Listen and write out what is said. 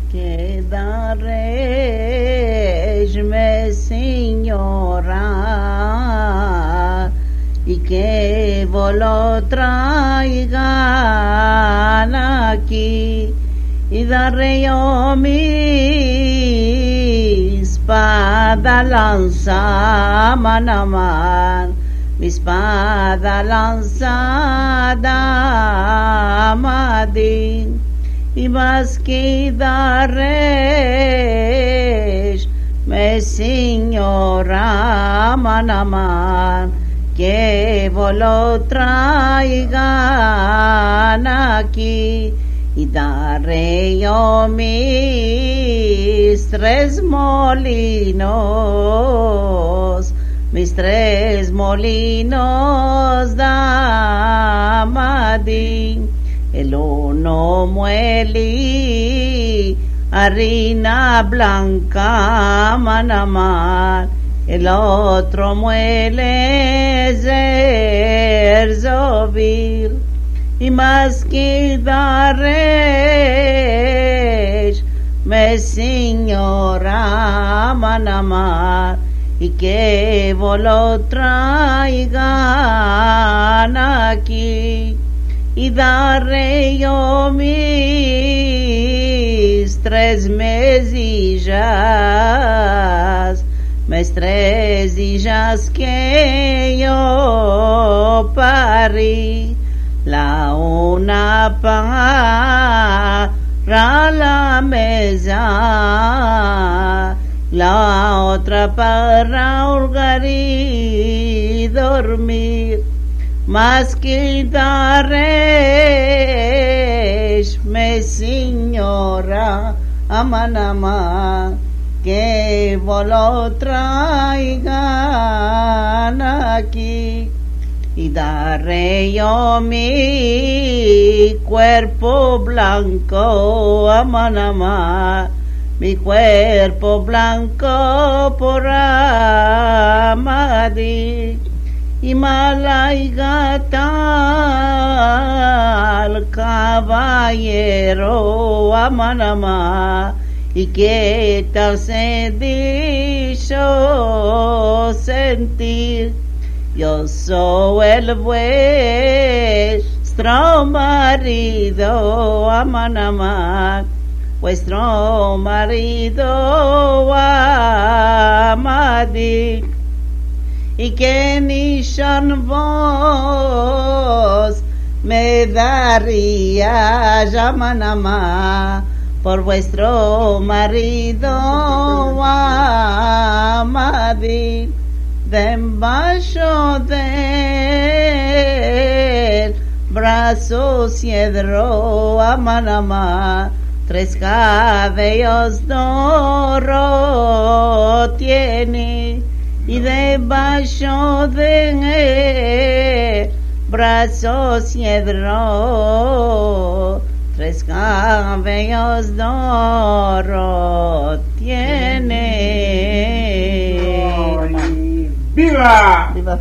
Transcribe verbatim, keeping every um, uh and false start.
que da me señora y que vos lo traigan aquí y daré yo mi espada lanzada man a man, mi espada lanzada madin y más que daré me señora man a man, que vos lo traigan aquí y daré yo mis tres molinos, mis tres molinos damadín, el uno muele harina blanca manamar, el otro muele zerzovir, y más que daré me señora manamar, y que vos lo traigan aquí y daré yo mis tres mesillas, mis tres hijas que yo parí, la una para la mesa, la otra para holgar y dormir, más que daré me señora amanama, que vos lo traigan aquí y daré yo mi cuerpo blanco amanama, mi cuerpo blanco por Amadí y malaiga tal caballero amanama, y que tal se dicho sentir, yo soy el vuestro marido amanama, vuestro marido Amadí, y que ni son vos me daría llamanama por vuestro marido Amadí, debajo del brazo cedro amanama, tres cabellos d'oro tiene, y debajo de brazo cedro tres cabellos d'oro tiene. ¡Viva!